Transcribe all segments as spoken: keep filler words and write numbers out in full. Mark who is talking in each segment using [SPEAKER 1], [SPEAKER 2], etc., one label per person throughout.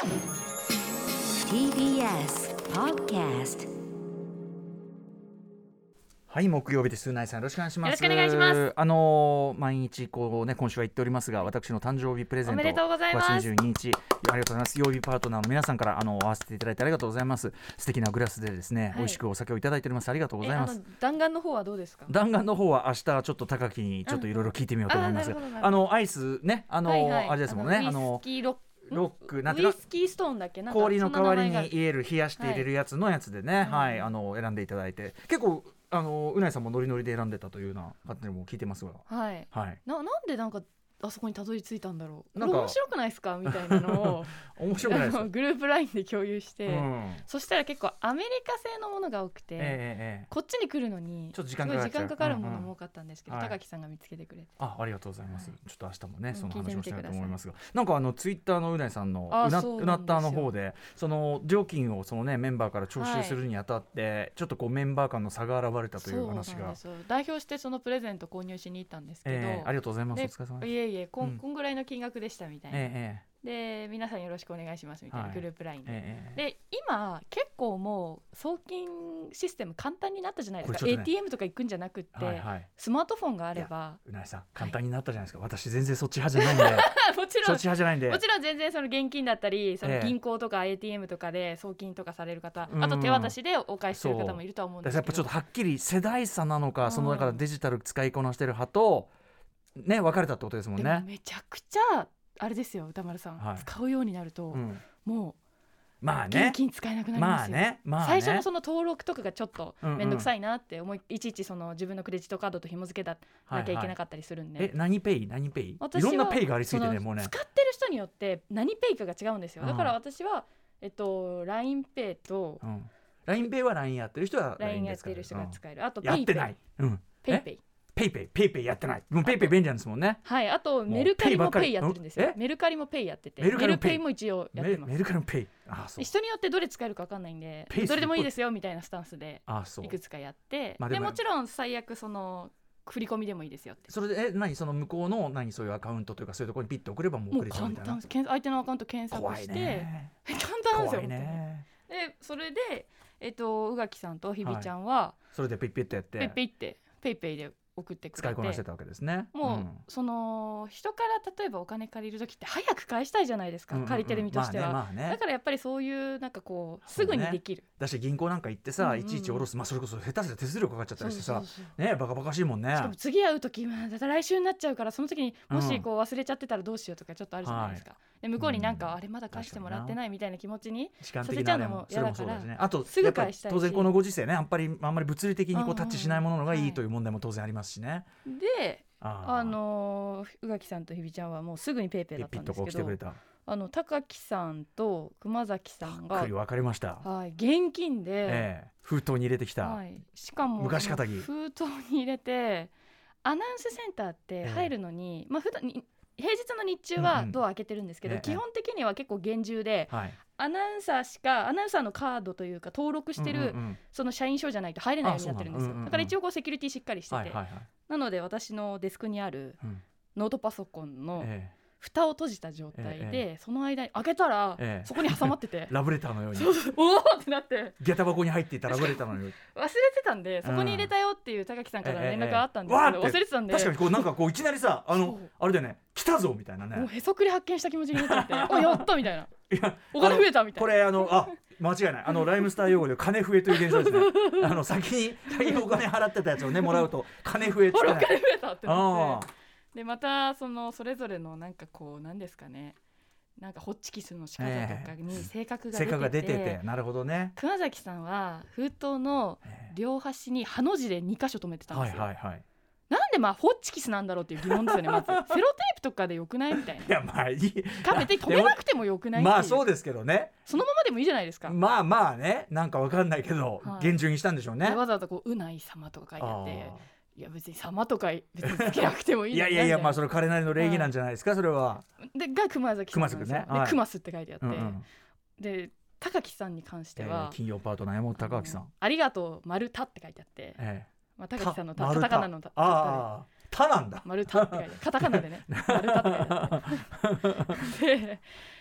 [SPEAKER 1] ティービーエス Podcast。
[SPEAKER 2] はい、木曜日です。うないさん、よろしくお願いします。
[SPEAKER 3] よろしくお願いします。
[SPEAKER 2] あのー、毎日こうね、今週は言っておりますが、私の誕生日プレゼント、
[SPEAKER 3] おめでとうございます。
[SPEAKER 2] ごがつにじゅうににち、ありがとうございます。曜日パートナーの皆さんからあの合わせていただいてありがとうございます。素敵なグラスでですね、はい、美味しくお酒をいただいております。ありがとうございます。
[SPEAKER 3] あの弾丸の方はどうですか？
[SPEAKER 2] 弾丸の方は明日ちょっと高木にちょっといろいろ聞いてみようと思いますが、うん、あ, あのアイスね、あの、はいはい、あれですもんね、
[SPEAKER 3] あのウイスキーロック
[SPEAKER 2] ロックなん
[SPEAKER 3] ていうかウイスキーストーンだっけ、なんか
[SPEAKER 2] 氷の代わりに入れる冷やして入れるやつのやつでね、はい、はい、あの選んでいただいて、結構あのうないさんもノリノリで選んでたというような勝手にも聞いてますが、
[SPEAKER 3] はい、
[SPEAKER 2] はい、
[SPEAKER 3] な, なんでなんかあそこにたどり着いたんだろう。なんか面白くないですかみたいなのを
[SPEAKER 2] 面白くないですか
[SPEAKER 3] グループラインで共有して、うん、そしたら結構アメリカ製のものが多くて、
[SPEAKER 2] えー、
[SPEAKER 3] こっちに来るのに
[SPEAKER 2] ちょっと時
[SPEAKER 3] 間かかるものも多かったんですけど、
[SPEAKER 2] うんうん、
[SPEAKER 3] 高木さんが見つけてくれて、
[SPEAKER 2] はい、あ, ありがとうございます、はい、ちょっと明日もねその話をしたいと思いますが、
[SPEAKER 3] て
[SPEAKER 2] なんかあのツイッターのうないさんのう な, うなったの方でその料金をその、ね、メンバーから徴収するにあたって、はい、ちょっとこうメンバー間の差が現れたという話が、
[SPEAKER 3] 代表してそのプレゼント購入しに行ったんですけど、
[SPEAKER 2] えー、ありがとうございます。お疲れ様です。
[SPEAKER 3] いえいえ こ,、うん、こんぐらいの金額でしたみたいな、
[SPEAKER 2] えー、
[SPEAKER 3] で皆さんよろしくお願いしますみたいな、はい、グループラインで、
[SPEAKER 2] えー、
[SPEAKER 3] で今結構もう送金システム簡単になったじゃないですか、ね、エーティーエム とか行くんじゃなくって、はいはい、スマートフォンがあれば。
[SPEAKER 2] うなえさん簡単になったじゃないですか、はい、私全然そっち派じゃないんで
[SPEAKER 3] もちろん
[SPEAKER 2] そっち派じゃないんで、
[SPEAKER 3] もちろん全然その現金だったりその銀行とか エーティーエム とかで送金とかされる方、あと手渡しでお返しする方もいるとは思うんですけど、
[SPEAKER 2] やっぱちょっとはっきり世代差なのか、そのだからデジタル使いこなしてる派とね分かれたってことですもんね。
[SPEAKER 3] でもめちゃくちゃあれですよ歌丸さん、はい、使うようになると、うん、もう
[SPEAKER 2] まあね、
[SPEAKER 3] 現金使えなくなりますよ、
[SPEAKER 2] まあねまあね、
[SPEAKER 3] 最初のその登録とかがちょっとめんどくさいなって思い、うんうん、いちいちその自分のクレジットカードと紐付けなきゃいけなかったりするんで、
[SPEAKER 2] はいはい、え何ペイ何ペイいろんなペイがありすぎてね、もうね
[SPEAKER 3] 使ってる人によって何ペイかが違うんですよ。だから私は、えっと、ラインペイ と、
[SPEAKER 2] うん、ラインペイは ライン やってる人は
[SPEAKER 3] ライン やってる人が使える、うん、あと
[SPEAKER 2] ペイペイやってない、うん、
[SPEAKER 3] ペイペイ
[SPEAKER 2] ペイペイペイペイやってない、もうペイペイ便利なんですもんね。
[SPEAKER 3] はい、あとメルカリもペイやってるんですよ。メルカリもペイやってて、メルカリペイも一応やってます。
[SPEAKER 2] メルカリもペイ、あそう、
[SPEAKER 3] 人によってどれ使えるか分かんないんで、どれでもいいですよみたいなスタンスでいくつかやって、ああで も, でもちろん最悪その振り込みでもいいですよって。
[SPEAKER 2] それでえ何その向こうの何そういうアカウントというかそういうところにピッと送ればもう送れちゃうみたいな。もう簡単、
[SPEAKER 3] 相手のアカウント検索して、
[SPEAKER 2] 怖いね、
[SPEAKER 3] 簡単なんですよ。
[SPEAKER 2] 怖いね。
[SPEAKER 3] でそれでえっと宇垣さんと日比ちゃんは、
[SPEAKER 2] はい、それでペイペイってやって
[SPEAKER 3] ペイペイってペイペイで送ってくれて
[SPEAKER 2] 使いこなしてたわけですね。
[SPEAKER 3] もう、うん、その人から例えばお金借りる時って早く返したいじゃないですか、うんうんうん、借りてる身としては、まあねまあね、だからやっぱりそういうなんかこうすぐにできる、
[SPEAKER 2] ね、だし銀行なんか行ってさ、うんうん、いちいち下ろす、まあ、それこそ下手すら手数料かかっちゃったりしてさ、そうそうそうね、バカバカしいもんね。
[SPEAKER 3] しかも次会う時はだ来週になっちゃうから、その時にもしこう忘れちゃってたらどうしようとかちょっとあるじゃないですか、はい、で向こうになんか、うん、あれまだ返してもらってないみたいな気持ちにさせちゃうのも嫌だから、
[SPEAKER 2] ね、あと
[SPEAKER 3] すぐ返したいし、
[SPEAKER 2] 当然このご時世ねあんまり、あんまり物理的にこうタッチしないものがいいという問題も当然ありますしね。
[SPEAKER 3] でああの宇垣さんと日比ちゃんはもうすぐにペイペイだったんですけど、あの高木さんと熊崎さんが
[SPEAKER 2] 分かりました、
[SPEAKER 3] はい、現金で、
[SPEAKER 2] ええ、封筒に入れてきた、
[SPEAKER 3] はい、しかも
[SPEAKER 2] 昔かたぎ
[SPEAKER 3] 封筒に入れてアナウンスセンターって入るのに、ええまあ、普段に平日の日中はドア開けてるんですけど、うんうん、基本的には結構厳重で、ええ、アナウンサーしかアナウンサーのカードというか登録してる、うんうんうん、その社員証じゃないと入れないようになってるんですよ。だから一応こうセキュリティしっかりしてて、はいはいはい、なので私のデスクにあるノートパソコンの蓋を閉じた状態で、ええ、その間に開けたら、ええ、そこに挟まってて
[SPEAKER 2] ラブレターのように
[SPEAKER 3] そうそうおーってなって
[SPEAKER 2] 下駄箱に入っていたラブレターのように
[SPEAKER 3] 忘れてたんで、そこに入れたよっていう高木さんから連絡があったんですけど、ええええ、忘れてたんで、
[SPEAKER 2] 確かにこうなんかこういきなりさあのあれだよね、来たぞみたいなね、
[SPEAKER 3] もうへそくり発見した気持ちになっちゃっておやったみたいな、いやお金増えたみたいな、
[SPEAKER 2] これあのあ間違いない、あのライムスター用語で金増えという現象ですねあの先に先にお金払ってたやつをねもらうと金増えって、ね、
[SPEAKER 3] お金増えたってなって、でまたそのそれぞれのなんかこうなんですかね、なんかホッチキスの仕方とかに性格が出てて、
[SPEAKER 2] 性格が出てて、なるほどね。
[SPEAKER 3] 熊崎さんは封筒の両端にハの字でに箇所止めてたんですよ、はいはいはい、なんでまあホッチキスなんだろうっていう疑問ですよねまずセロテープとかでよくないみたいな、いやまあいいかめて止めなくてもよくないっていう、
[SPEAKER 2] まあそうですけどね、
[SPEAKER 3] そのままでもいいじゃないですか。
[SPEAKER 2] まあまあね、なんかわかんないけど、はい、厳重にしたんでしょうね。
[SPEAKER 3] わざわざこううない様とか書いてあって、いや別に様とか別につけなくてもいい
[SPEAKER 2] いやいやいや、まあそれ彼なりの礼儀なんじゃないですか、はい、それは。
[SPEAKER 3] でが熊崎さんなんですよ、ね、
[SPEAKER 2] はい、
[SPEAKER 3] で熊須って書いてあって、
[SPEAKER 2] うんうん、
[SPEAKER 3] で高木さんに関しては、
[SPEAKER 2] えー、金曜パートナー山本高木さん、
[SPEAKER 3] あ, ありがとう丸太って書いてあって、えーまあ、高木さんのたカタカナのた
[SPEAKER 2] あたなんだ
[SPEAKER 3] 丸太って書いてあるカタカナでね丸太って書いてあってで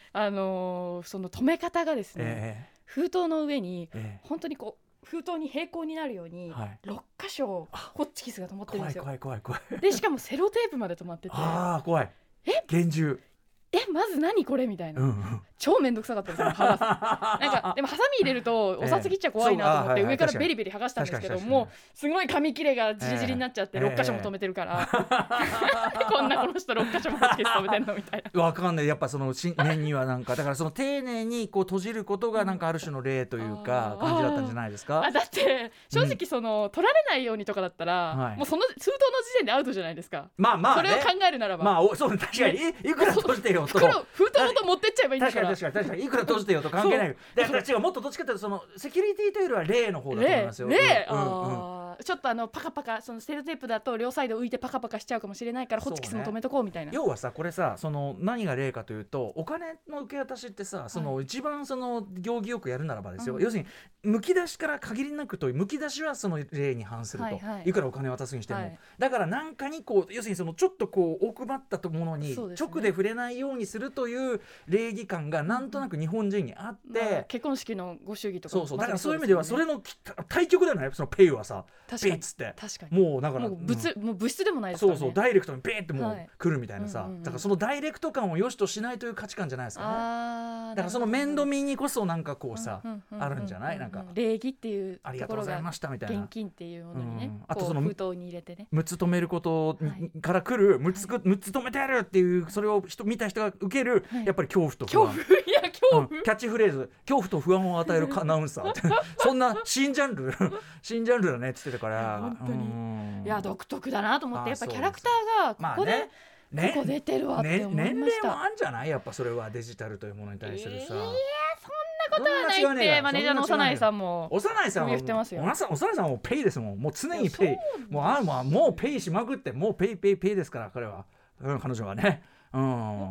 [SPEAKER 3] あのー、その止め方がですね、えー、封筒の上に、えー、本当にこう封筒に平行になるようにろっかしょホッチキスが止まってるんですよ。
[SPEAKER 2] 怖い怖い怖い怖い。
[SPEAKER 3] でしかもセロテープまで止まってて、
[SPEAKER 2] あー怖い。
[SPEAKER 3] え
[SPEAKER 2] 厳重。
[SPEAKER 3] えまず何これみたいな、
[SPEAKER 2] うんうん、
[SPEAKER 3] 超めんどくさかったですよ剥がすなんかでもハサミ入れるとお札切っちゃ怖いなと思って、えー、上からベリベリ剥がしたんですけども、すごい紙切れがジリジリになっちゃってろっかしょも止めてるから、えー、こんなこの人ろっかしょもホッチキス止めてんのみたいな。
[SPEAKER 2] わかんない。やっぱその念にはなんかだからその丁寧にこう閉じることがなんかある種の礼というか感じだったんじゃないですか。
[SPEAKER 3] あだって正直その、うん、取られないようにとかだったら、はい、もうその封筒の時点でアウトじゃないですか。
[SPEAKER 2] まあまあ、ね、
[SPEAKER 3] それを考えるならば、
[SPEAKER 2] まあそう確かにいくら閉じてよと
[SPEAKER 3] 袋封筒ごと持ってっちゃえばいいんだから。
[SPEAKER 2] 確かに確かに確かにいくら閉じてよと関係ないだから違う、もっとどっちかというとそのセキュリティというよりは例の方だと思いますよ。
[SPEAKER 3] 例、うんうんうん、ちょっとあのパカパカそのセロテープだと両サイド浮いてパカパカしちゃうかもしれないからホッチキスも止めとこうみたいな、
[SPEAKER 2] ね、要はさこれさその何が例かというとお金の受け渡しってさその一番その行儀よくやるならばですよ、うん、要するにむき出しから限りなくとむき出しはその例に反すると、はいはい、いくらお金渡すにしても、はい、だから何かにこう要するにそのちょっとこう奥まったものに直で触れないようにするという礼儀感がなんとなく日本人にあって、うんまあ、
[SPEAKER 3] 結婚式のご祝儀とか
[SPEAKER 2] そうそうだからそういう意味ではそれの対極だよね。そのペイはさペイっつって
[SPEAKER 3] 確かに
[SPEAKER 2] もうだから
[SPEAKER 3] もう 物,、うん、もう物質でもないですからね。
[SPEAKER 2] そうそうダイレクトにペイってもう来るみたいなさ、はいうんうんうん、だからそのダイレクト感を良しとしないという価値観じゃないですかね。あだからその面倒見にこそなんかこうさ、うんうんうんうん、あるんじゃないなんか
[SPEAKER 3] 礼儀っていうところが
[SPEAKER 2] ありがとうございましたみたいな
[SPEAKER 3] 現金っていうものにね、うん、
[SPEAKER 2] あとその
[SPEAKER 3] 封筒に入れてね
[SPEAKER 2] むつ止めることから来るむつ、はい、むつ止めてやるっていうそれを人見た人が受ける、はい、やっぱり恐怖と不安
[SPEAKER 3] 恐怖いや恐怖、うん、
[SPEAKER 2] キャッチフレーズ恐怖と不安を与えるアナウンサーそんな新ジャンル新ジャンルだねって言ってたから
[SPEAKER 3] 本当にいや独特だなと思ってやっぱキャラクターがここで、まあねね、ここ出てるわって思いました、ね、年齢も
[SPEAKER 2] あるんじゃないやっぱそれはデジタルというものに対するさ、えー、そんな
[SPEAKER 3] ことはないってマネージャーの幼いさんも
[SPEAKER 2] 幼いさんは幼いさんはもうペイですもん。もう常にペイもうあもうもうペイしまくってもうペイペイペイですから彼は、うん、彼女はねうん、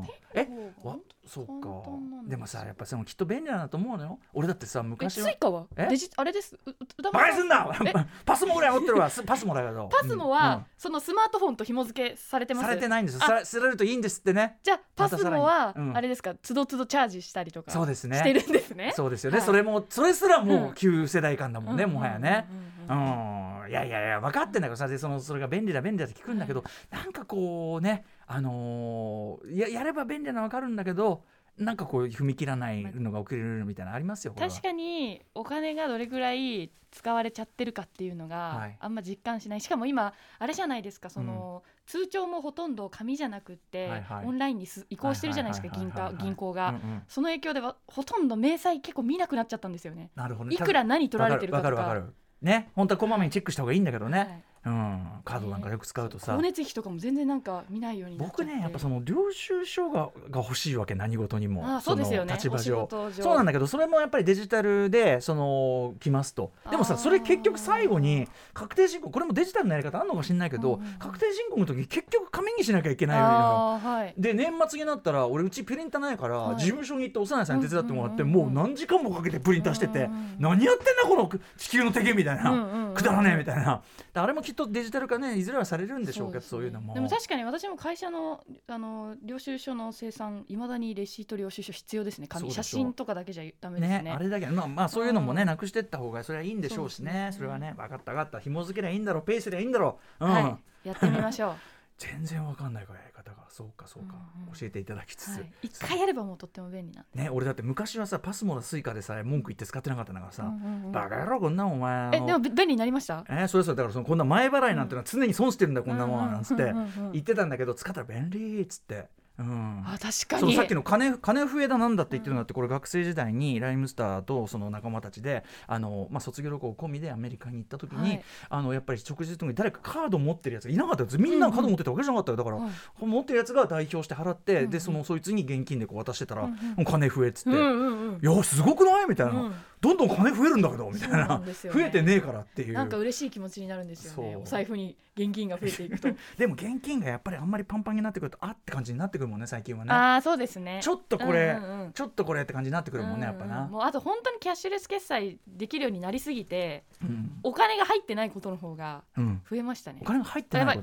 [SPEAKER 2] えわそうかでもさやっぱそのきっと便利だなと思うのよ。俺だってさ昔は
[SPEAKER 3] スイカはデジあれです
[SPEAKER 2] バカにすんなパスモぐらい持ってるわパスモだけど
[SPEAKER 3] パスモは、うん、そのスマートフォンと紐付けされてます。
[SPEAKER 2] されてないんですよ。さ, されるといいんですってね。
[SPEAKER 3] じゃあパスモは、うん、あれですかつどつどチャージしたりとか
[SPEAKER 2] そうですね
[SPEAKER 3] してるんですね。
[SPEAKER 2] そうですよね、はい、それもそれすらもう旧世代間だもんね、うん、もはやねうんいやいやいや分かってんだけどさでそのそれが便利だ便利だって聞くんだけど、はい、なんかこうねあのー、や, やれば便利なの分かるんだけどなんかこう踏み切らないのが起きるみたいなのありますよ。
[SPEAKER 3] 確かにお金がどれぐらい使われちゃってるかっていうのがあんま実感しない。しかも今あれじゃないですかその、うん、通帳もほとんど紙じゃなくって、はいはい、オンラインに移行してるじゃないですか銀行が、うんうん、その影響ではほとんど明細結構見なくなっちゃったんですよね。
[SPEAKER 2] なるほどね。
[SPEAKER 3] いくら何取られてるかとか
[SPEAKER 2] わかるわかるね本当はこまめにチェックした方がいいんだけどね、はいうん、カードなんかよく使うとさ、
[SPEAKER 3] 光熱費とかも全然なんか見ないようになっちゃって。
[SPEAKER 2] 僕ねやっぱその領収書 が, が欲しいわけ何事にも。
[SPEAKER 3] あそうですよね
[SPEAKER 2] 立場上そうなんだけどそれもやっぱりデジタルでその来ますと。でもさそれ結局最後に確定申告これもデジタルのやり方あるのかもしれないけど、うんうん、確定申告の時結局紙にしなきゃいけないのよ、はい、で年末になったら俺うちプリンターないから、はい、事務所に行って幼いさんに手伝ってもらって、うんうんうん、もう何時間もかけてプリンターしてて、うんうん、何やってんだこの地球の敵みたいな、うんうんうん、くだらねえみたいな。あれもきっとデジタル化ねいずれはされるんでしょうけど そう,、ね、そういうのも。
[SPEAKER 3] でも確かに私も会社 の, あの領収書の生産いまだにレシート領収書必要ですね。紙写真とかだけじゃダメですね。
[SPEAKER 2] ねあれだけど、まあ、まあそういうのもねなくしていった方がそれはいいんでしょうし ね, そ, ねそれはね分かった分かった紐付けりゃいいんだろうペースりゃいいんだろう、うん
[SPEAKER 3] はい、やってみましょう
[SPEAKER 2] 全然わかんないからやり方がそうかそうか、うんうん、教えていただきつつ、はい、
[SPEAKER 3] 一回やればもうとっても便利なんで、
[SPEAKER 2] ね、俺だって昔はさパスモのスイカでさえ文句言って使ってなかったんだからさ、うんうんうん、バカ野郎こんなお前
[SPEAKER 3] えでも便利になりました。
[SPEAKER 2] えー、それそれだからそのこんな前払いなんてのは常に損してるんだ、うん、こんなもんなんつって言ってたんだけど使ったら便利っつってうん、
[SPEAKER 3] あ確かに
[SPEAKER 2] そのさっきの 金, 金増えだなんだって言ってるのだって、これ学生時代にライムスターとその仲間たちであの、まあ、卒業旅行込みでアメリカに行った時に、はい、あのやっぱり食事の時に誰かカード持ってるやつがいなかったです。みんなカード持ってたわけじゃなかったよ。だから、うん、持ってるやつが代表して払って、うん、でそのそいつに現金でこう渡してたら、うんうん、金増えっつって、うんうんうん、いやすごくないみたいな、うん、どんどん金増えるんだけどみたい な, な、ね、増えてねえからっていう
[SPEAKER 3] なんか嬉しい気持ちになるんですよね。お財布に現金が増えていくと
[SPEAKER 2] でも現金がやっぱりあんまりパンパンになってくるとあって感じになってくるもんね最近はね。
[SPEAKER 3] あそうですね。
[SPEAKER 2] ちょっとこれ、うんうんうん、ちょっとこれって感じになってくるもんね、うんうん、やっぱな。
[SPEAKER 3] もうあと本当にキャッシュレス決済できるようになりすぎて、うん、お金が入ってないことの方が増えましたね、
[SPEAKER 2] うん、お金が入ってないことも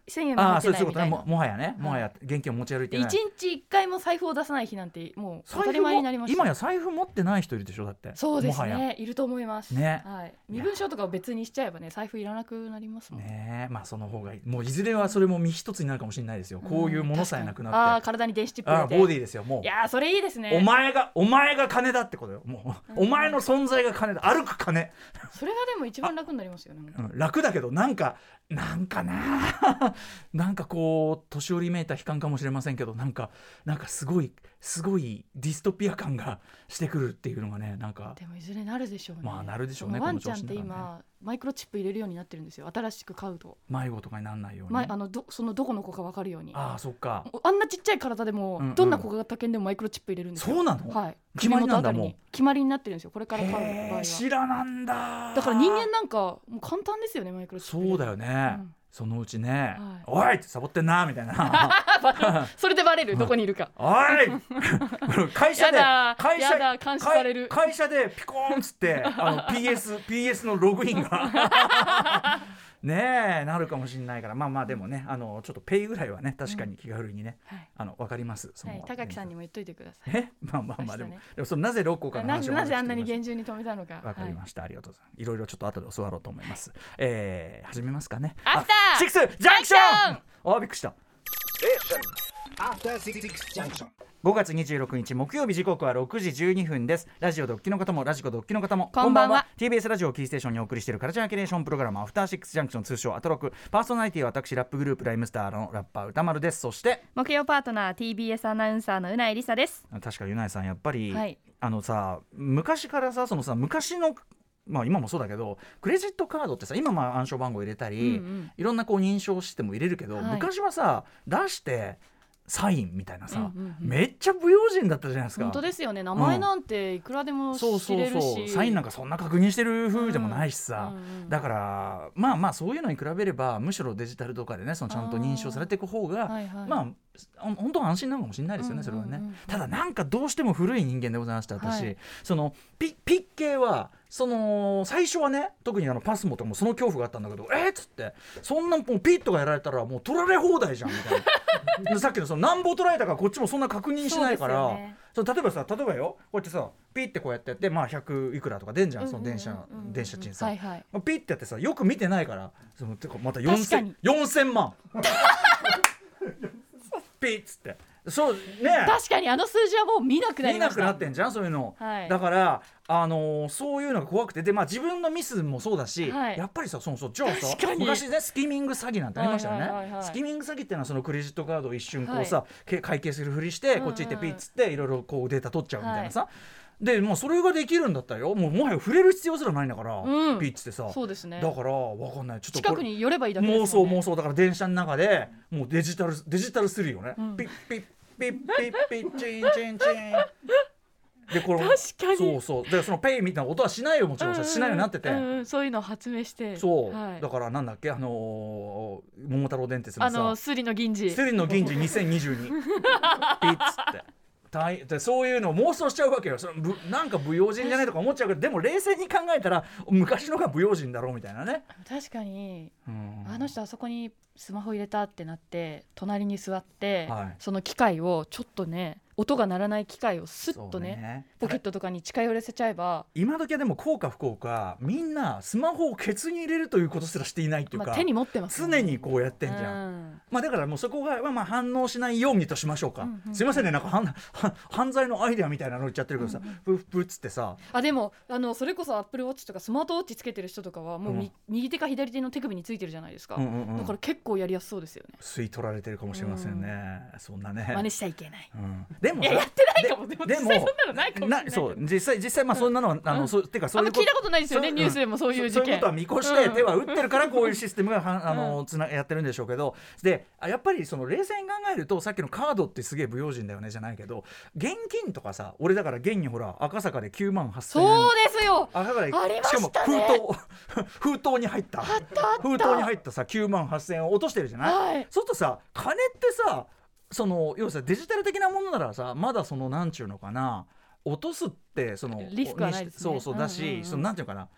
[SPEAKER 3] せんえんも入ってないみたいな。
[SPEAKER 2] ああそういうことね も, もはやね、もはや現金を持ち歩いてない。
[SPEAKER 3] いちにちいっかいも財布を出さない日なんてもう当たり前になりました。
[SPEAKER 2] 今や財布持ってない人いるでしょだって。
[SPEAKER 3] そうですね、いると思います
[SPEAKER 2] ね、
[SPEAKER 3] はい、身分証とかを別にしちゃえばね財布いらなくなりますもん
[SPEAKER 2] ね。まあその方がいい。もういずれはそれも身一つになるかもしれないですよ、うん、こういうものさえなくなって、
[SPEAKER 3] あ体に電子チップ入れて、
[SPEAKER 2] あボディですよもう。
[SPEAKER 3] いやそれいいですね。
[SPEAKER 2] お前がお前が金だってことよもう、うん、お前の存在が金だ、歩く金。
[SPEAKER 3] それがでも一番楽になりますよね、
[SPEAKER 2] うん、楽だけどなんかなんかななんかこう年寄りめいた悲観かもしれませんけど、なんかなんかすごいすごいディストピア感がしてくるっていうのがね、なんか
[SPEAKER 3] でもいずれなるでしょうね。
[SPEAKER 2] まあなるでしょうね。
[SPEAKER 3] ワンちゃんって今マイクロチップ入れるようになってるんですよ、新しく飼うと。
[SPEAKER 2] 迷子とかにならないように、
[SPEAKER 3] ま、あのどそのどこの子か分かるように。
[SPEAKER 2] ああそっか。
[SPEAKER 3] あんなちっちゃい体でも、うんうん、どんな小型犬でもマイクロチップ入れるんですよ。
[SPEAKER 2] そうなの？
[SPEAKER 3] はい、
[SPEAKER 2] 決まりなんだもん。
[SPEAKER 3] 決まりになってるんですよこれから飼う場合は。
[SPEAKER 2] 知らなんだ。
[SPEAKER 3] だから人間なんかもう簡単ですよねマイクロチップ。
[SPEAKER 2] そうだよね、うん、そのうちね、
[SPEAKER 3] はい、
[SPEAKER 2] おいってサボってんなみたいな
[SPEAKER 3] それでバレるどこにいるか
[SPEAKER 2] おい会社で会社
[SPEAKER 3] やだ監視される
[SPEAKER 2] 会社でピコーンっつってあの ピーエス, ピーエス のログインがねえなるかもしれないから、まあまあでもねあのちょっとペイぐらいはね確かに気軽にね、うん、はい、あの分かりますその、はい、
[SPEAKER 3] 高木さんにも言っといてください。
[SPEAKER 2] えまあまあまあでも、ね、でもそのなぜロッコーかの話を
[SPEAKER 3] なぜあんなに厳重に止めたのか
[SPEAKER 2] 分かりました、はい、ありがとうございます。いろいろちょっと後で教わろうと思います、はい、えー、始めますかね。
[SPEAKER 3] アフター
[SPEAKER 2] シックスジャンクション。あびっくりした。アフターシックスジャンクション。ごがつにじゅうろくにち木曜日、時刻はろくじじゅうにふんです。ラジオドッキの方もラジコドッキの方も
[SPEAKER 3] こんばんは。
[SPEAKER 2] ティービーエス ラジオキーステーションにお送りしているカルチャーキュレーションプログラムアフターシックスジャンクション、通称アトロク。パーソナリティは私ラップグループライムスターのラッパー歌丸です。そして
[SPEAKER 3] 木曜パートナー ティービーエス アナウンサーのうないりさです。
[SPEAKER 2] 確かうないさんやっぱり、
[SPEAKER 3] はい、
[SPEAKER 2] あのさ昔からさそのさ昔のまあ、今もそうだけどクレジットカードってさ今まあ暗証番号入れたり、うんうん、いろんなこう認証システムも入れるけど、はい、昔はさ出してサインみたいなさ、うんうんうん、めっちゃ不用心だったじゃないですか。
[SPEAKER 3] 本当ですよね。名前なんていくらでも知れるし、うん、そうそうそう
[SPEAKER 2] サインなんかそんな確認してる風でもないしさ、うんうんうん、だからまあまあそういうのに比べればむしろデジタルとかでねそのちゃんと認証されていく方が、はいはい、まあ本当は安心なのかもしれないですよね、それはね、うんうんうん、ただなんかどうしても古い人間でございました私、はい、その ピ, ピッ系はその最初はね特にあのパスモとかもその恐怖があったんだけどえっつってそんなもうピッとかやられたらもう取られ放題じゃんみたいなさっきのその何本取られたかこっちもそんな確認しないから、ね、そ例えばさ例えばよこうやってさピッてこうやってやってまあひゃくいくらとか出んじゃん、その電車、うんうんうんうん、電車賃さ、はいはい、まあ、ピッてやってさよく見てないからそのてかまたよんせんまんピッつってそうね、
[SPEAKER 3] 確かにあの数字はもう見なくなりました。
[SPEAKER 2] 見なくなってんじゃんそういうの、
[SPEAKER 3] はい、
[SPEAKER 2] だからあのー、そういうのが怖くてで、まあ、自分のミスもそうだし、はい、やっぱりさそうそうじゃあさ昔ねスキミング詐欺なんてありましたよね、はいはいはいはい、スキミング詐欺っていうのはそのクレジットカードを一瞬こうさ、はい、会計するふりして、うんうん、こっち行ってピッつっていろいろこうデータ取っちゃうみたいなさ、はい、でもうそれができるんだったらよもうもはや触れる必要すらないんだから、うん、ピッつってさ
[SPEAKER 3] そうですね、
[SPEAKER 2] だから分かんないちょっと
[SPEAKER 3] 近くに寄ればいいだけですよね。
[SPEAKER 2] 妄想妄想だから電車の中でもうデジタルデジタルするよね、うん、ピッピッピッピッピッチンチンチンでこれ
[SPEAKER 3] 確かに
[SPEAKER 2] そうそうでそのペイみたいな音はしないよもちろん、うんうん、しないようになってて、
[SPEAKER 3] うんうん、そういうのを発明して
[SPEAKER 2] そう、
[SPEAKER 3] はい、
[SPEAKER 2] だからなんだっけあのー、桃太郎電鉄のさ
[SPEAKER 3] あのスリの銀次
[SPEAKER 2] スリの銀次にせんにじゅうにピッつってでそういうのを妄想しちゃうわけよ。そのぶなんか不用心じゃないとか思っちゃうけどでも冷静に考えたら昔のが不用心だろうみたいなね。
[SPEAKER 3] 確かに、うん、あの人あそこにスマホ入れたってなって隣に座って、はい、その機械をちょっとね音が鳴らない機械をスッと ね, ねポケットとかに近寄らせちゃえば
[SPEAKER 2] 今時はでも幸か不幸かみんなスマホをケツに入れるということすらしていないっていうか、
[SPEAKER 3] まあ、手に持ってます、
[SPEAKER 2] ね、常にこうやってんじゃん、うん、まあ、だからもうそこが、まあ、反応しないようにとしましょうか、うんうん、すいませんねなんか犯犯罪のアイデアみたいなの言っちゃってるけどさ、うんうん、プップッつってさ
[SPEAKER 3] あでもあのそれこそアップルウォッチとかスマートウォッチつけてる人とかはもう、うん、右手か左手の手首についてるじゃないですか、うんうんうん、だから結構やりやすそうですよね。
[SPEAKER 2] 吸い取られてるかもしれませんね、うん、そんなね
[SPEAKER 3] 真似しちゃいけない、
[SPEAKER 2] うん、でも
[SPEAKER 3] いややってないかもでも実際そんなのないかもしれないけど
[SPEAKER 2] そう実際実際まあそんなのは、うん、あのそうてかそういう
[SPEAKER 3] 聞いたことないですよね、ニュースでもそういう事件、
[SPEAKER 2] そういうことは見越して手は打ってるからこういうシステムがはあのつなやってるんでしょうけど、でやっぱりその冷静に考えるとさっきのカードってすげえ不用心だよねじゃないけど現金とかさ俺だから現にほら赤坂できゅうまんはっせんえん
[SPEAKER 3] そうですよ
[SPEAKER 2] 赤坂で
[SPEAKER 3] ありましたね、
[SPEAKER 2] しかも封筒封筒に入った封筒に入ったさきゅうまんはっせんえんを落としてるじゃない、はい、そうするとさ金ってさその要するにデジタル的なものならさまだそのなんちゅうのかな落とすってその
[SPEAKER 3] リスクはないですね、
[SPEAKER 2] そうそうだし、うんうんうん、そのなんていうかな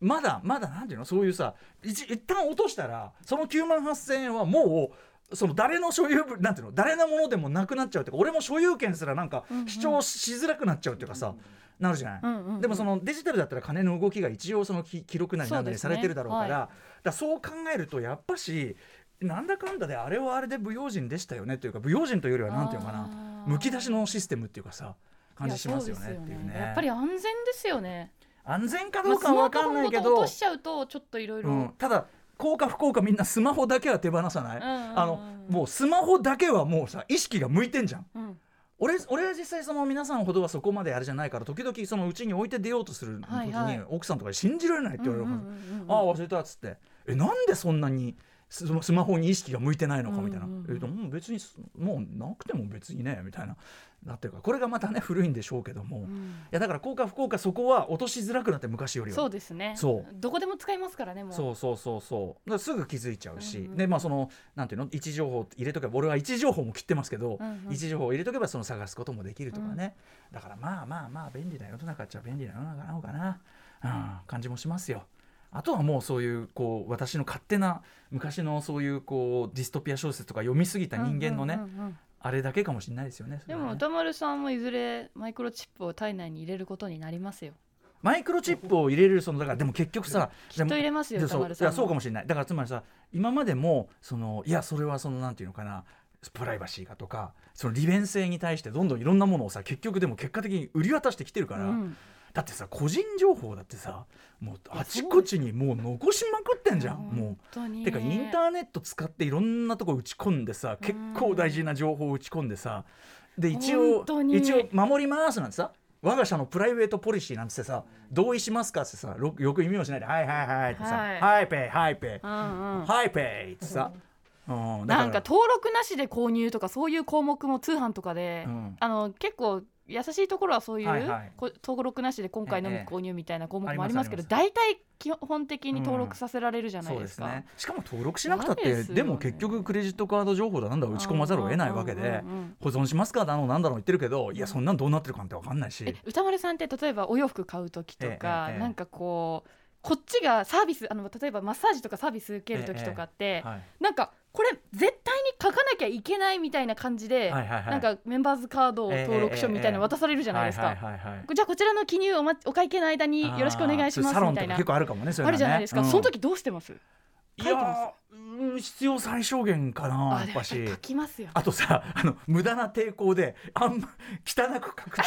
[SPEAKER 2] まだまだなんていうのそういうさ一一旦落としたらそのきゅうまんはっせんえんはもうその誰の所有なんていうの誰のものでもなくなっちゃうっていうか俺も所有権すらなんか主張しづらくなっちゃうっていうかさ、うんうん、なるじゃない、うんうんうん、でもそのデジタルだったら金の動きが一応その記録なりなんなりされてるだろうから、そうですね、はい、だからそう考えるとやっぱしなんだかんだであれはあれで不用心でしたよねというか不用心というよりはなんていうのかなむき出しのシステムっていうかさ感じしますよねっていうね。
[SPEAKER 3] やっぱり安全ですよね。
[SPEAKER 2] 安全かどうかは分かんないけど、まあ、スマホごと落とし
[SPEAKER 3] ちゃうとちょっといろいろ
[SPEAKER 2] ただ幸か不幸かみんなスマホだけは手放さない、うんうんうん、あのもうスマホだけはもうさ意識が向いてんじゃん、うん、俺, 俺は実際その皆さんほどはそこまであれじゃないから時々そのうちに置いて出ようとする時に、はいはい、奥さんとかに信じられないって言われるから、うんうんうん、ああ忘れたっつってえなんでそんなにスマホに意識が向いてないのかみたいな、うんうんうん、えもう別にもうなくても別にねみたいななってるからこれがまたね古いんでしょうけども、うん、いやだから幸か不幸かそこは落としづらくなって昔よりは
[SPEAKER 3] そうですねそうどこでも使いますからねもう
[SPEAKER 2] そうそうそうそうだからすぐ気づいちゃうし、うんうん、でまあそのなんていうの位置情報入れとけば俺は位置情報も切ってますけど、うんうん、位置情報を入れとけばその探すこともできるとかね、うん、だからまあまあまあ便利な世の中っちゃ便利な世の中なのかな、うん、感じもしますよ。あとはもうそういうこう私の勝手な昔のそういうこうディストピア小説とか読みすぎた人間のね、うんうんうんうん、あれだけかもしれないですよね。
[SPEAKER 3] でも歌丸さんもいずれマイクロチップを体内に入れることになりますよ。
[SPEAKER 2] マイクロチップを入れるそのだからでも結局さ
[SPEAKER 3] きっと入れますよ歌丸さんも。
[SPEAKER 2] いやそうかもしれない。だからつまりさ今までもそのいやそれはそのなんていうのかなプライバシーがとかその利便性に対してどんどんいろんなものをさ結局でも結果的に売り渡してきてるから、うん、だってさ個人情報だってさもうあちこちにもう残しまくってんじゃんもうてかインターネット使っていろんなとこ打ち込んでさ結構大事な情報を打ち込んでさで一応一応守りますなんてさ我が社のプライベートポリシーなんてさ同意しますかってさよく意味をしないではいはいはいってさはいペイはいペイはいペイってさ
[SPEAKER 3] うん、なんか登録なしで購入とかそういう項目も通販とかで、うん、あの結構優しいところはそういう、はいはい、登録なしで今回のみ購入みたいな項目もありますけど、ええ、大体基本的に登録させられるじゃないですか、うん、そうですね、し
[SPEAKER 2] かも登録しなくたって で,、ね、でも結局クレジットカード情報だなんだ打ち込まざるを得ないわけで、うんうんうんうん、保存しますかだのなんだろう言ってるけどいやそんなんどうなってるかなんて分かんないし、
[SPEAKER 3] え歌丸さんって例えばお洋服買う時とか、ええええ、なんかこうこっちがサービスあの例えばマッサージとかサービス受ける時とかって、ええはい、なんかこれ絶対に書かなきゃいけないみたいな感じで、はいはいはい、なんかメンバーズカード登録書みたいなの渡されるじゃないですか、じゃあこちらの記入 お,、ま、お会計の間によろしくお願いしますみたいなサロンとか
[SPEAKER 2] 結構あるかもねそれ
[SPEAKER 3] はねあるじゃないですか、うん、その時どうしてます？
[SPEAKER 2] いやー必要最小限かなやっぱし
[SPEAKER 3] 書きますよ、ね、
[SPEAKER 2] あとさあの無駄な抵抗であんま汚く書くあ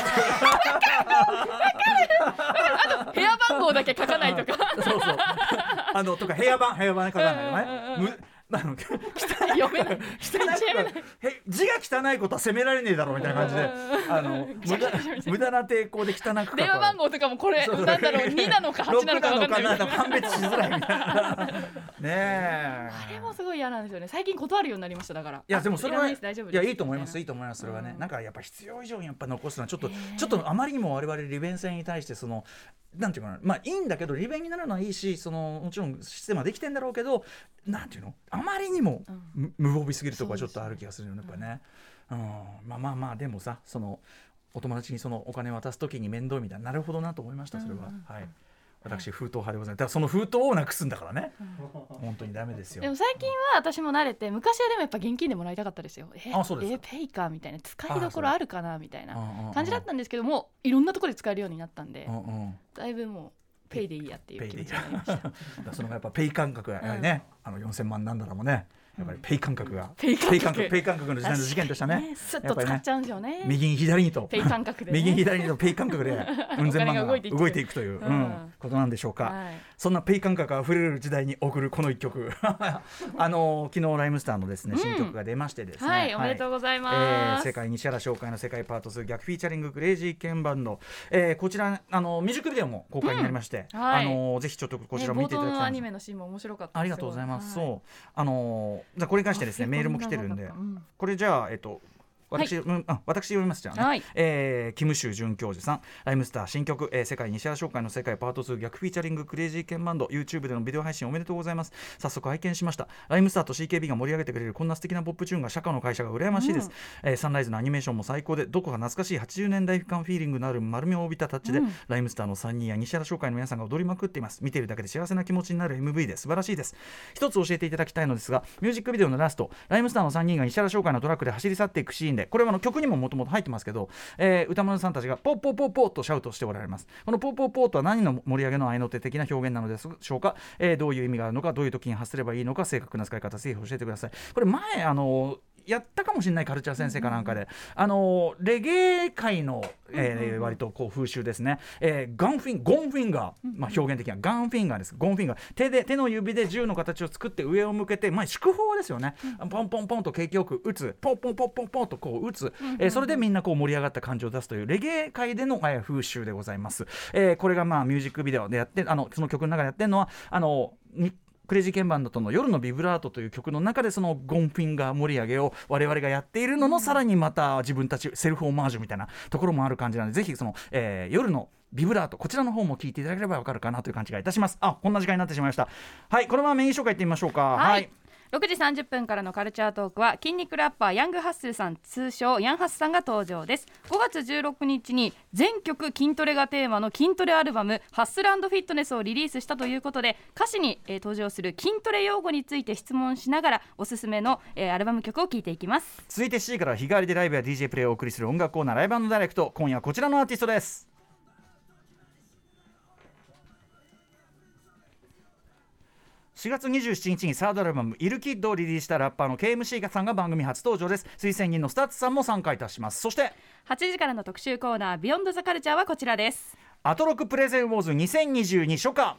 [SPEAKER 3] と部屋番号だけ書かないとか
[SPEAKER 2] そうそうあのとか部屋番部屋番書かないのねあの汚い字が汚いことは責められねえだろうみたいな感じであの無駄無駄な抵抗で汚く書く
[SPEAKER 3] 電話番号とかもこれそうそうなんだろうになのかはちなのか分かんない
[SPEAKER 2] 判別しづらいみたいなねえ
[SPEAKER 3] あれもすごい嫌なんですよね。最近断るようになりましただから
[SPEAKER 2] いやでもそれはいい大丈夫ですいやいいと思いますいいと思いますそれはね、うん、なんかやっぱ必要以上にやっぱ残すのはちょっとちょっとあまりにも我々利便性に対してそのなんていうかなまあいいんだけど利便になるのはいいしそのもちろんシステムはできてんだろうけどなんていうのあまりにも、うん、無防備すぎるとこはちょっとある気がするよねやっぱね、うん、まあまあまあでもさそのお友達にそのお金渡すときに面倒みたいななるほどなと思いましたそれは、うんうん、はい私封筒派でございますだからその封筒をなくすんだからね、うん、本当にダメですよ。
[SPEAKER 3] でも最近は私も慣れて昔はでもやっぱ現金でもらいたかったですよ。えあそうですえペイかみたいな使いどころあるかなみたいな感じだったんですけどもいろんなところで使えるようになったんで、うんうん、だいぶもうペイでいいやっていう気持ちになりました。
[SPEAKER 2] そのやっぱペイ感覚がね、うん、あのよんせんまんなんだらもねやっぱりペイ感覚が、うん、
[SPEAKER 3] ペイ感
[SPEAKER 2] 覚ペイ感覚の時代の事件としたね
[SPEAKER 3] スッと使っちゃうんですよね。
[SPEAKER 2] 右に左にと
[SPEAKER 3] ペイ感覚で、ね、
[SPEAKER 2] 右に左にとペイ感覚でうん千万が動いていくという、うんうん、ことなんでしょうか、はい、そんなペイ感覚があふれる時代に送るこの一曲あの昨日ライムスターのですね、うん、新曲が出ましてですね、
[SPEAKER 3] はい、おめでとうございます、え
[SPEAKER 2] ー、世界西原商会の世界パートツー逆フィーチャリングクレイジーケンバンド、えー、こちらあのミュージックビデオも公開になりまして、うんはい、あのぜひちょっとこちら見ていただきたい、ね、冒頭のア
[SPEAKER 3] ニメのシーンも面白かったです。
[SPEAKER 2] ありがとうございます、はい、そうあのじゃあこれに関してですねメールも来てるんで、うん、これじゃあ、えっと、 私、はい、うん、あ私読みますじゃあね、はい、えー、キムシュ准教授さん、ライムスター新曲、えー、世界西原商会の世界パートツー逆フィーチャリングクレイジーケンバンド YouTube でのビデオ配信おめでとうございます。早速拝見しました。ライムスターと シーケービー が盛り上げてくれるこんな素敵なポップチューンが社歌の会社が羨ましいです、うん、えー、サンライズのアニメーションも最高でどこか懐かしいはちじゅうねんだい感フィーリングのある丸みを帯びたタッチで、うん、ライムスターのさんにんや西原商会の皆さんが踊りまくっています。見ているだけで幸せな気持ちになる エムブイ で素晴らしいです。一つ教えていただきたいのですが、ミュージックビデオのラスト、ライムスターのさんにんが西原商会のトラックで走り去っていくシーンで、これはあの曲にももともと入ってますけど、えー、歌丸さんたちがポッポッポッポッとシャウトしておられます。このポッポッポッとは何の盛り上げの合いの手的な表現なのでしょうか、えー、どういう意味があるのか、どういう時に発すればいいのか、正確な使い方ぜひ教えてください。これ前あのやったかもしれないカルチャー先生かなんかで、うんうん、あのレゲエ界の、えーうんうん、割とこう風習ですね、えー、ガンフィンゴンフィンガー、まあ、表現的にはガンフィンガーです。ゴンフィンガー、手で手の指で銃の形を作って上を向けて、まあ、祝砲ですよね、うん、ポンポンポンと景気よく打つ、ポンポンポンポンポンとこう打つ、うんうん、えー、それでみんなこう盛り上がった感情を出すというレゲエ界での、えー、風習でございます、えー、これがまあミュージックビデオでやって、あのその曲の中でやってるのはあの日クレイジーケンバンドとの夜のビブラートという曲の中でそのゴンフィンガー盛り上げを我々がやっているののさらにまた自分たちセルフオマージュみたいなところもある感じなので、ぜひその、えー、夜のビブラートこちらの方も聞いていただければわかるかなという感じがいたします。あ、こんな時間になってしまいました。はい、このままメイン紹介いってみましょうか。はい、はい、
[SPEAKER 3] ろくじさんじゅっぷんからのカルチャートークは筋肉ラッパーヤングハッスルさん、通称ヤンハッスさんが登場です。ごがつじゅうろくにちに全曲筋トレがテーマの筋トレアルバムハッスル&フィットネスをリリースしたということで、歌詞に、えー、登場する筋トレ用語について質問しながらおすすめの、えー、アルバム曲を聴いていきます。
[SPEAKER 2] 続いてしちじから日替わりでライブや ディージェー プレイをお送りする音楽コーナーライブ&ダイレクト。今夜はこちらのアーティストです。しがつにじゅうしちにちにサードアルバムイルキッドをリリースしたラッパーの ケーエムシー さんが番組初登場です。推薦人のスタッツさんも参加いたします。そして
[SPEAKER 3] はちじからの特集コーナービヨンドザカルチャーはこちらです。
[SPEAKER 2] アトロクプレゼンウォーズにせんにじゅうに初夏、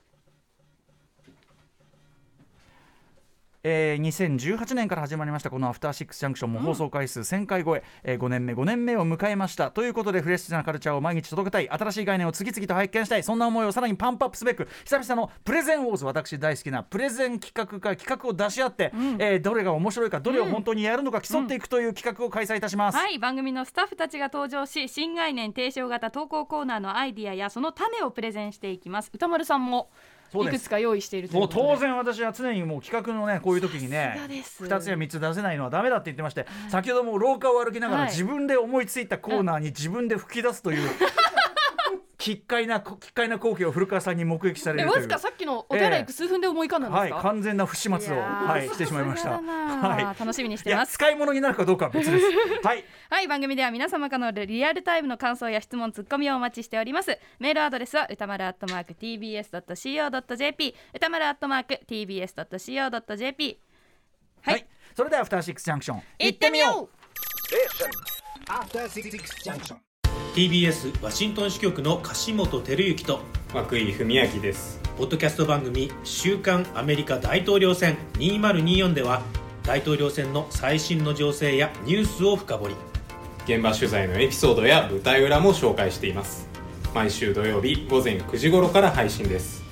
[SPEAKER 2] えー、にせんじゅうはちねんから始まりましたこのアフターシックスジャンクションも放送回数せんかい超え、えー、ごねんめごねんめを迎えましたということで、フレッシュなカルチャーを毎日届けたい、新しい概念を次々と拝見したい、そんな思いをさらにパンプアップすべく久々のプレゼンウォーズ、私大好きなプレゼン企画会、企画を出し合って、うん、えー、どれが面白いか、どれを本当にやるのか競っていくという企画を開催いたします、
[SPEAKER 3] うんうん、はい、番組のスタッフたちが登場し、新概念提唱型投稿コーナーのアイディアやその種をプレゼンしていきます。歌丸さんもいくつか用意しているということで、
[SPEAKER 2] もう当然私は常にもう企画のねこういう時にねふたつやみっつ出せないのはダメだって言ってまして、はい、先ほども廊下を歩きながら自分で思いついたコーナーに自分で吹き出すという、はい奇怪な奇怪な光景を古川さんに目撃されるという。
[SPEAKER 3] え、わずかさっきのお手洗い行く数分で思い浮かんだんですか。
[SPEAKER 2] えーはい、完全な不始末を、はい、してしまいました。
[SPEAKER 3] はい、楽しみにしてます。
[SPEAKER 2] 使い物になるかどうかは別です。はい、
[SPEAKER 3] はい、番組では皆様からのリアルタイムの感想や質問ツッコミをお待ちしております。メールアドレスは歌丸アットマーク ティービーエスドットシーオードットジェーピー 歌丸アットマーク ティービーエスドットシーオードットジェーピー。 はい、はい、それではアフターシックスジャンクション行ってみよう。
[SPEAKER 4] アフターシックスジャンクション、
[SPEAKER 5] ティービーエス ワシントン支局の樫本照之と
[SPEAKER 6] 涌井文明です。
[SPEAKER 5] ポッドキャスト番組週刊アメリカ大統領選にせんにじゅうよんでは大統領選の最新の情勢やニュースを深掘り、
[SPEAKER 6] 現場取材のエピソードや舞台裏も紹介しています。毎週土曜日午前くじ頃から配信です。